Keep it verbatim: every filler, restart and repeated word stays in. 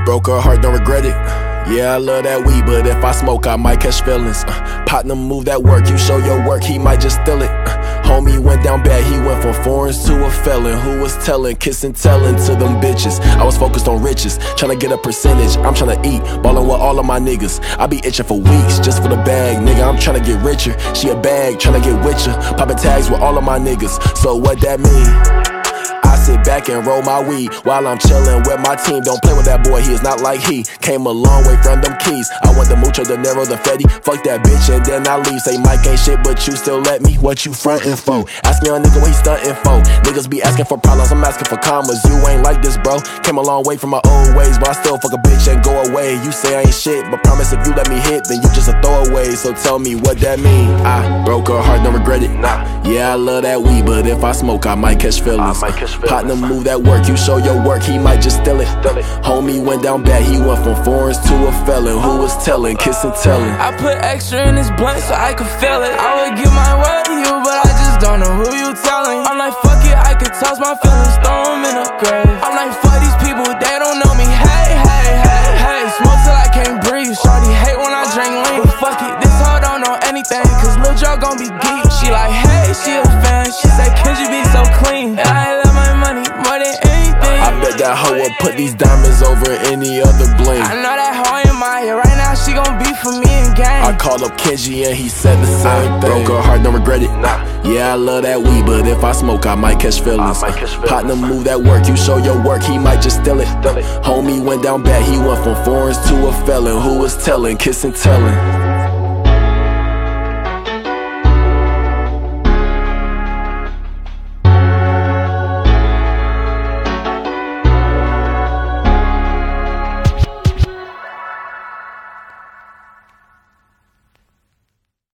broke her heart, don't regret it. Yeah, I love that weed, but if I smoke, I might catch feelings. uh, Partner move that work, you show your work, he might just steal it. uh, Homie went down bad, he went from foreigns to a felon. Who was telling, kissing, telling to them bitches. I was focused on riches, tryna get a percentage. I'm tryna eat, ballin' with all of my niggas. I be itching for weeks, just for the bag, nigga. I'm tryna get richer, she a bag, tryna get with ya. Poppin' tags with all of my niggas, so what that mean? I sit back and roll my weed while I'm chillin' with my team. Don't play with that boy, he is not like he came a long way from them keys. I want the mucho, the Nero, the Fetty. Fuck that bitch and then I leave. Say Mike ain't shit, but you still let me. What you frontin' for? Ask young nigga what he stuntin' for. Niggas be asking for problems, I'm asking for commas. You ain't like this, bro. Came a long way from my old ways, but I still fuck a bitch and go away. You say I ain't shit, but promise if you let me hit, then you just a throwaway. So tell me what that mean. I broke her heart, don't regret it. Nah. Yeah, I love that weed, but if I smoke, I might catch feelings. I might catch feelings. Partner move that work, you show your work, he might just steal it. Steal it. Homie went down bad, he went from foreigns to a felon. Who was telling, kissing, telling. I put extra in this blunt so I could feel it. I would give my word to you, but I just don't know who you telling. I'm like, fuck it, I could toss my feelings, throw them in a grave. I'm like, fuck these people, they don't know me. Hey, hey, hey, hey, smoke till I can't breathe. Shorty hate when I drink lean. But fuck it, this hoe don't know anything, cause Lil Joe gon' be geek. She like, hey, she a fan. She say, could you be so clean? And I love my money more than anything. I bet that hoe will put these diamonds over any other bling. I know that hoe in my head right now, she gon' be for me in game. I called up Kenji and he said the same I thing. Broke her heart, don't regret it. Nah. Yeah, I love that weed, but if I smoke, I might catch feelings. I might catch feelings. Partner move that work, you show your work, he might just steal it. Steal it. Homie went down bad, he went from foreigns to a felon. Who was telling, kissing, telling.